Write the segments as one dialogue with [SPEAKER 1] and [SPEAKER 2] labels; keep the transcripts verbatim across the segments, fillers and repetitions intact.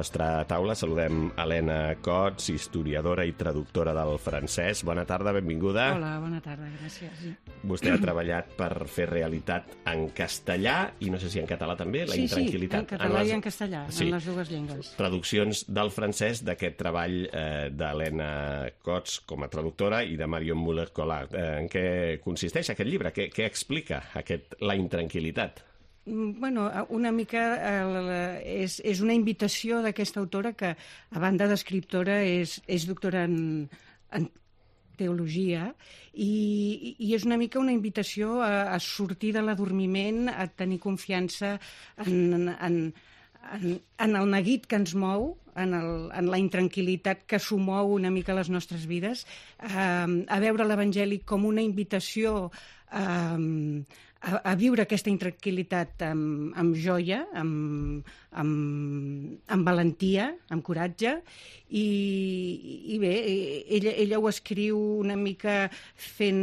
[SPEAKER 1] nostra taula saludem Helena Cots, historiadora i traductora del francès. Bona tarda, benvinguda.
[SPEAKER 2] Hola, bona tarda, gràcies.
[SPEAKER 1] Vostè ha treballat per fer realitat en castellà i no sé si en català també, la
[SPEAKER 2] sí,
[SPEAKER 1] intranquil·litat.
[SPEAKER 2] Sí, en català en les... i en castellà, sí. En les dues llengües.
[SPEAKER 1] Traduccions del francès d'aquest treball eh, d'Helena Cots com a traductora i de Marion Muller-Collard. Eh, en què consisteix aquest llibre? Què, què explica aquest, la intranquil·litat?
[SPEAKER 2] Bueno, una mica eh, és, és una invitació d'aquesta autora que, a banda d'escriptora, és, és doctora en, en teologia i, i és una mica una invitació a, a sortir de l'adormiment, a tenir confiança en, en, en, en el neguit que ens mou, en, el, en la intranquil·litat que s'ho mou una mica a les nostres vides, eh, a veure l'Evangeli com una invitació eh, A, a viure aquesta intranquil·litat amb, amb joia, amb, amb, amb valentia, amb coratge, i, i bé, ella, ella ho escriu una mica fent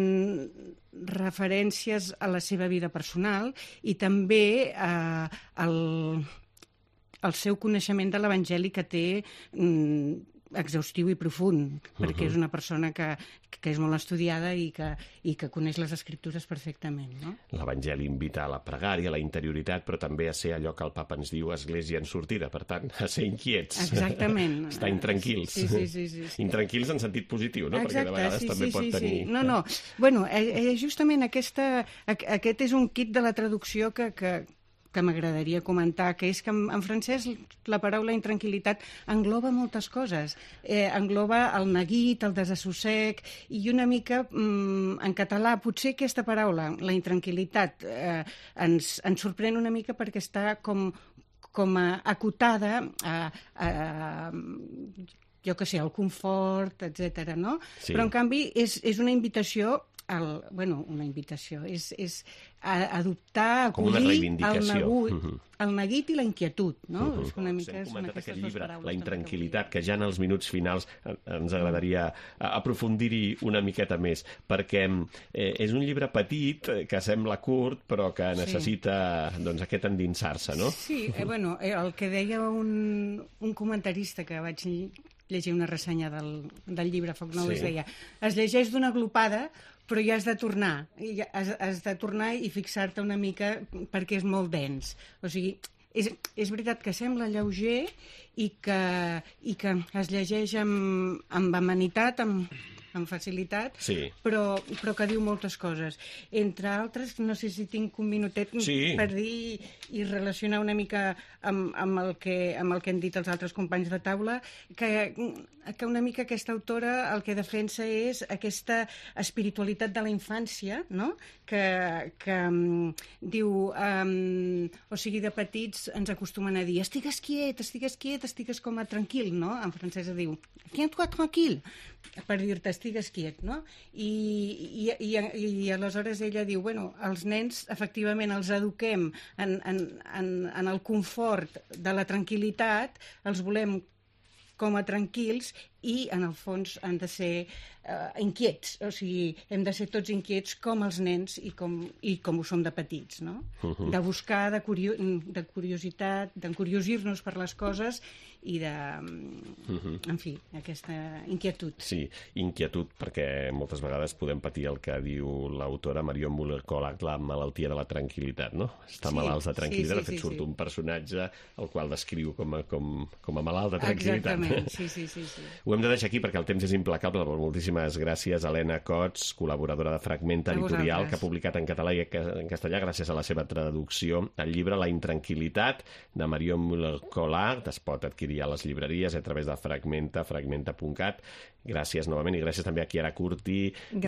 [SPEAKER 2] referències a la seva vida personal i també eh, al, al seu coneixement de l'Evangeli que té mm, exhaustiu i profund, perquè uh-huh. és una persona que, que és molt estudiada i que, i que coneix les escriptures perfectament. No?
[SPEAKER 1] L'Evangeli invita a la pregària, a la interioritat, però també a ser allò que el papa ens diu església en sortida, per tant, a ser inquiets.
[SPEAKER 2] Exactament.
[SPEAKER 1] Estar intranquils.
[SPEAKER 2] Sí, sí, sí, sí, sí.
[SPEAKER 1] Intranquils en sentit positiu, no?
[SPEAKER 2] Exacte,
[SPEAKER 1] perquè de vegades
[SPEAKER 2] sí,
[SPEAKER 1] també
[SPEAKER 2] sí,
[SPEAKER 1] pot
[SPEAKER 2] sí,
[SPEAKER 1] tenir...
[SPEAKER 2] Sí. No, no. Bueno, eh, justament aquesta, aquest és un kit de la traducció que... que que m'agradaria comentar, que és que en, en francès la paraula intranquil·litat engloba moltes coses. Eh, engloba el neguit, el desassossec, i una mica mm, en català potser aquesta paraula, la intranquil·litat, eh, ens, ens sorprèn una mica perquè està com, com a, acotada a, a, a jo què sé, el confort, etcètera, no? Sí. Però en canvi és, és una invitació el, bueno, una invitació, és, és a adoptar, acollir el neguit, uh-huh. el neguit i la inquietud, no?
[SPEAKER 1] Uh-huh.
[SPEAKER 2] És una mica,
[SPEAKER 1] Hem comentat aquest llibre, la intranquil·litat,
[SPEAKER 2] que,
[SPEAKER 1] que ja en els minuts finals ens agradaria aprofundir-hi una miqueta més, perquè eh, és un llibre petit, que sembla curt, però que necessita sí. doncs, aquest endinsar-se, no?
[SPEAKER 2] Sí, eh, bueno, eh, el que deia un, un comentarista que vaig llegir una ressenya del, del llibre Foc Nou, sí. es deia, es llegeix d'una glopada, però ja has de tornar, has, has de tornar i fixar-te una mica perquè és molt dens. O sigui, és, és veritat que sembla lleuger i que, i que es llegeix amb, amb amenitat, amb, amb facilitat, sí. però, però que diu moltes coses. Entre altres, no sé si tinc un minutet sí. per dir i relacionar una mica amb, amb, el que, amb el que han dit els altres companys de taula, que, que una mica aquesta autora el que defensa és aquesta espiritualitat de la infància, no? que, que um, diu, um, o sigui, de petits ens acostumen a dir estigues quiet, estigues quiet, estigues com a tranquil, no? En francès es diu tiens-toi tranquil, per dir-te estigues quiet, no? I, i, i, i aleshores ella diu, bueno, els nens efectivament els eduquem en, en, en, en el confort de la tranquil·litat, els volem com a tranquils i, en el fons, han de ser uh, inquiets. O sigui, hem de ser tots inquiets com els nens i com, i com ho som de petits, no? Uh-huh. De buscar, de, curio de curiositat, d'encuriosir-nos per les coses i de, uh-huh. en fi, aquesta inquietud.
[SPEAKER 1] Sí, inquietud, perquè moltes vegades podem patir el que diu l'autora Marion Muller-Collard, la malaltia de la tranquil·litat, no? Estar sí, malalts de tranquil·litat, sí, sí, de fet sí, surt sí. un personatge el qual descriu com a, com, com a malalt de tranquil·litat.
[SPEAKER 2] Exactament, sí, sí, sí, sí.
[SPEAKER 1] Ho hem de deixar aquí perquè el temps és implacable. Moltíssimes gràcies a Helena Cots, col·laboradora de Fragmenta Editorial, que ha publicat en català i en castellà, gràcies a la seva traducció, el llibre La intranquil·litat, de Marion Muller-Collard. Es pot adquirir a les llibreries a través de Fragmenta, fragmenta punt cat. Gràcies novament i gràcies també a Chiara Curti, de